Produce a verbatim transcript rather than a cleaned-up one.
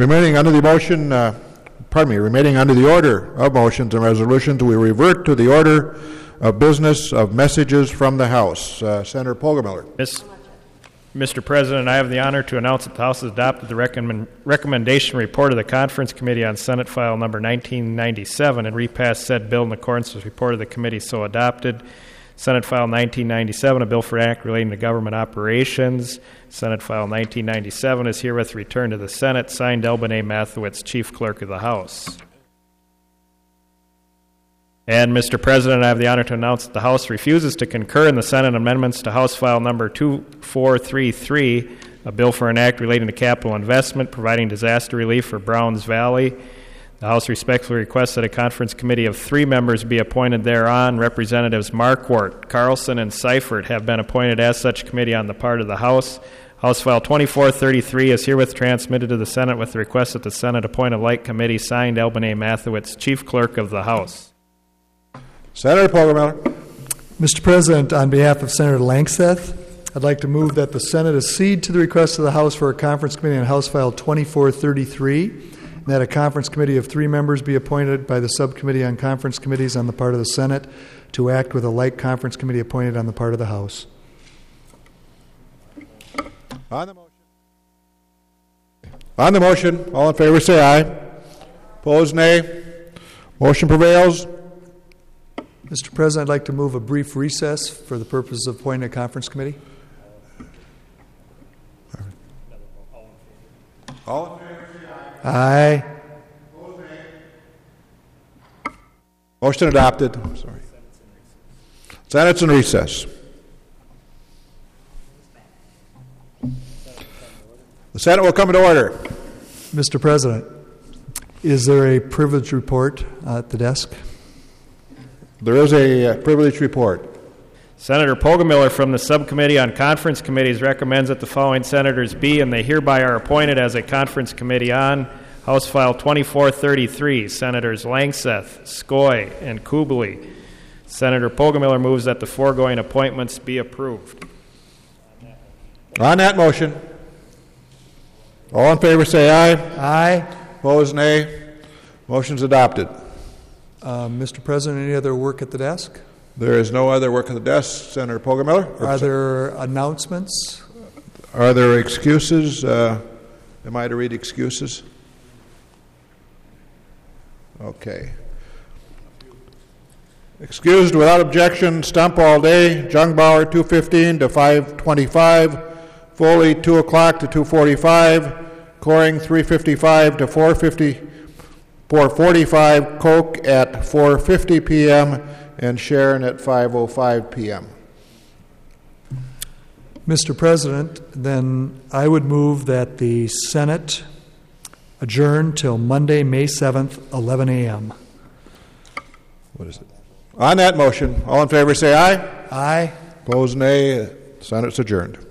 Remaining under the motion, uh, pardon me, remaining under the order of motions and resolutions, we revert to the order of business of messages from the House. Uh, Senator Poggemiller. Miss Mister President, I have the honor to announce that the House has adopted the recommend, recommendation report of the Conference Committee on Senate File Number nineteen ninety-seven and repassed said bill in accordance with the report of the committee so adopted. Senate File nineteen ninety-seven, a bill for act relating to government operations. Senate File nineteen ninety-seven is herewith returned to the Senate. Signed, Elbin A. Mathewitz, Chief Clerk of the House. And, Mister President, I have the honor to announce that the House refuses to concur in the Senate amendments to House File Number two four three three, a bill for an act relating to capital investment, providing disaster relief for Browns Valley. The House respectfully requests that a conference committee of three members be appointed thereon. Representatives Markwart, Carlson, and Seifert have been appointed as such committee on the part of the House. House File twenty-four thirty-three is herewith transmitted to the Senate with the request that the Senate appoint a like committee. Signed, Elbin A. Mathewitz, Chief Clerk of the House. Senator Poggemiller. Mister President, on behalf of Senator Langseth, I'd like to move that the Senate accede to the request of the House for a conference committee on House File twenty-four thirty-three, and that a conference committee of three members be appointed by the Subcommittee on Conference Committees on the part of the Senate to act with a like conference committee appointed on the part of the House. On the motion. On the motion, all in favor say aye. Opposed, nay. Motion prevails. Mister President, I'd like to move a brief recess for the purpose of appointing a conference committee. All in favor say aye. Aye. Opposed, nay. Motion adopted. I'm sorry. Senate's in recess. The Senate will come into order. Mister President, is there a privilege report uh, at the desk? There is a uh, privilege report. Senator Poggemiller from the Subcommittee on Conference Committees recommends that the following senators be, and they hereby are appointed as a conference committee on House File twenty-four thirty-three, Senators Langseth, Skoy, and Kubley. Senator Poggemiller moves that the foregoing appointments be approved. On that motion, all in favor say aye. Aye. Opposed, nay. Motion's adopted. Uh, Mister President, any other work at the desk? There is no other work at the desk. Senator Poggemiller? Are there announcements? Are there excuses? Uh, am I to read excuses? Okay. Excused without objection, Stump all day, Jungbauer two fifteen to five twenty-five, Foley two o'clock to two forty-five, Coring three fifty-five to four fifty. four forty-five, Koch at four fifty p.m., and Sharon at five oh five p.m. Mister President, then I would move that the Senate adjourn till Monday, May seventh, eleven a.m. What is it? On that motion, all in favor say aye. Aye. Opposed, nay. Senate's adjourned.